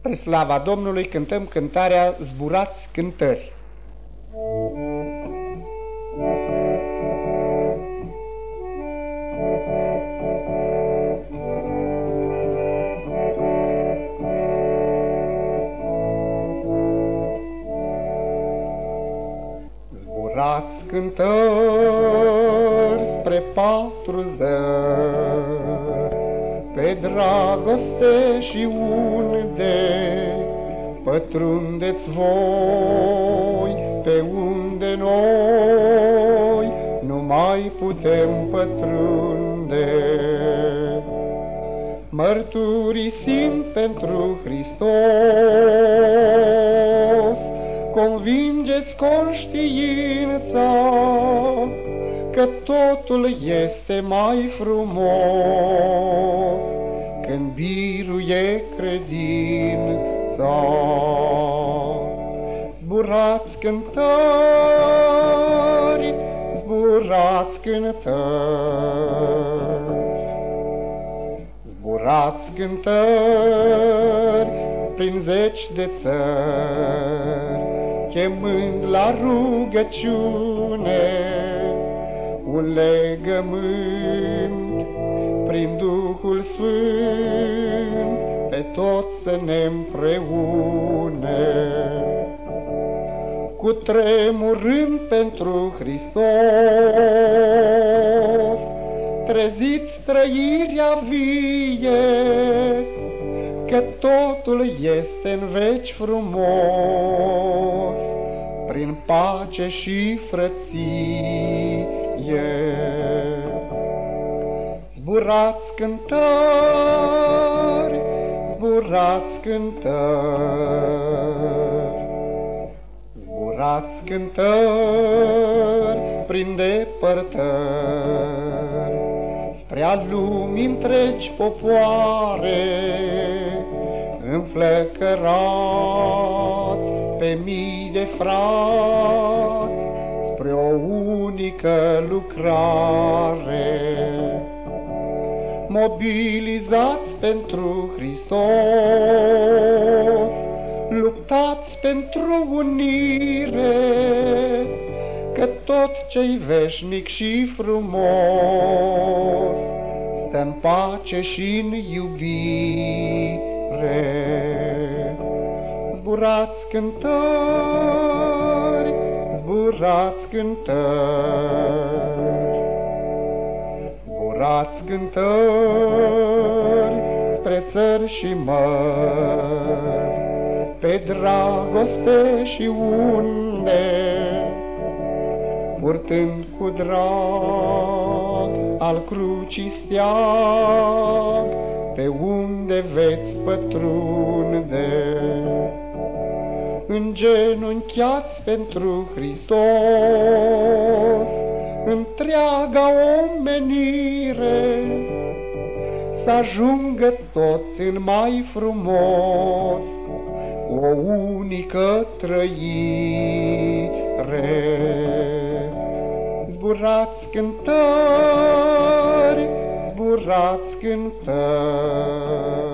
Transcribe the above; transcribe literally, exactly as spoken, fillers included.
Spre slava Domnului cântăm cântarea Zburați cântări. Zburați cântări spre patru zări, pe dragoste și unde pătrundeți voi, pe unde noi nu mai putem pătrunde. Mărturisind pentru Hristos, convingeți conștiința că totul este mai frumos când biruie credința. Zburați cântări, zburați cântări, zburați cântări prin zeci de țări, chemând la rugăciune un legământ prin Duhul Sfânt, pe toți să ne împreune. Cu tremurând pentru Hristos, treziți trăirea vie, că totul este în veci frumos, prin pace și frăție. Zburați cântări, zburați cântări, zburați cântări prin depărtări, spre a lumii întregi popoare, înflăcărați pe mii de frați, spre o unică lucrare. Mobilizați pentru Hristos, luptați pentru unire, că tot ce-i veșnic și frumos stă în pace și în iubire. Zburați cântări, zburați cântări, zburați cântări spre țări și mări, pe dragoste și unde, purtând cu drag al crucii steag, pe unde veți pătrunde. Îngenunchiați pentru Hristos întreaga omenire, să ajungă toți în mai frumos o unică trăire. Zburați cântări, zburați cântări,